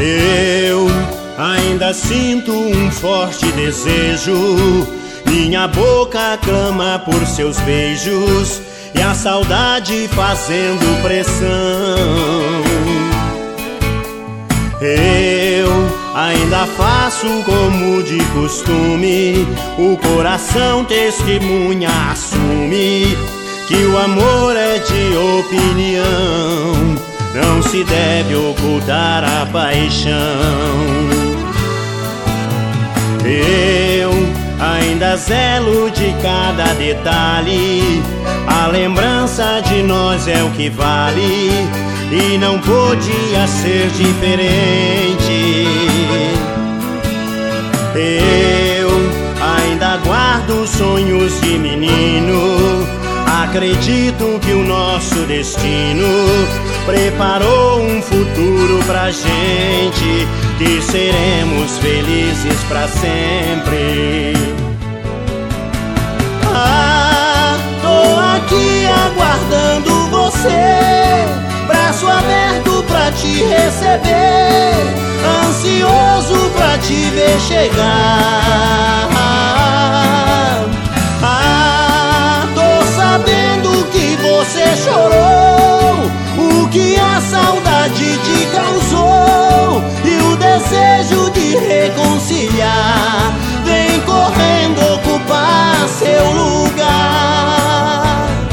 Eu ainda sinto um forte desejo, minha boca clama por seus beijos e a saudade fazendo pressão. Eu ainda faço como de costume, o coração testemunha, assume que o amor é de opinião, não se deve ocultar a paixão. Eu ainda zelo de cada detalhe, a lembrança de nós é o que vale, e não podia ser diferente. Eu ainda guardo sonhos de menino, acredito que o nosso destino preparou um futuro pra gente, que seremos felizes pra sempre. Tô aqui aguardando você, braço aberto pra te receber, ansioso pra te ver chegar. Tô sabendo que você chorou, o que a saudade te causou, e o desejo de reconciliar vem correndo ocupar seu lugar.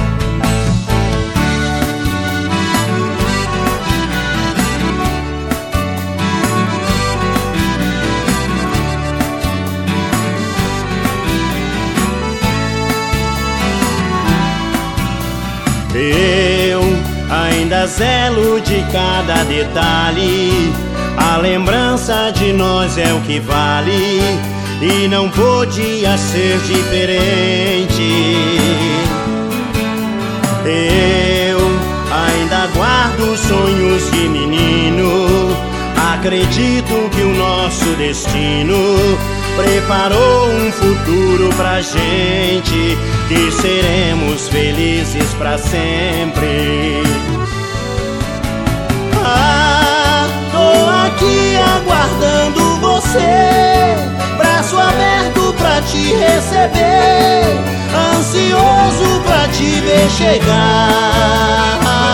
Eu ainda zelo de cada detalhe, a lembrança de nós é o que vale, e não podia ser diferente. Eu ainda guardo sonhos de menino, acredito que o nosso destino preparou um futuro pra gente, que seremos felizes pra sempre. Tô aqui aguardando você, braço aberto pra te receber, ansioso pra te ver chegar.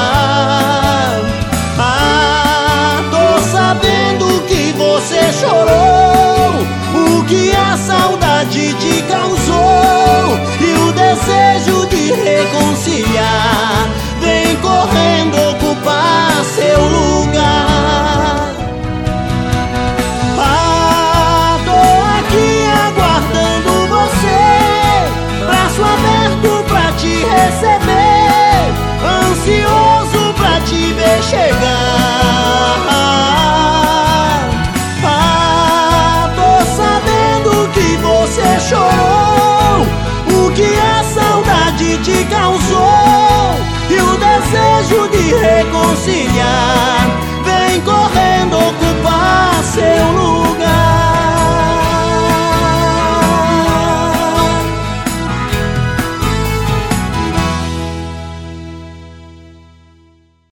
Tô sabendo que você chorou, o que a saudade te causou, e o desejo de reconciliar vem correndo ocupar seu lugar. Tô aqui aguardando você, braço aberto pra te receber, ansioso pra te ver chegar. Você chorou, o que a saudade te causou, e o desejo de reconciliar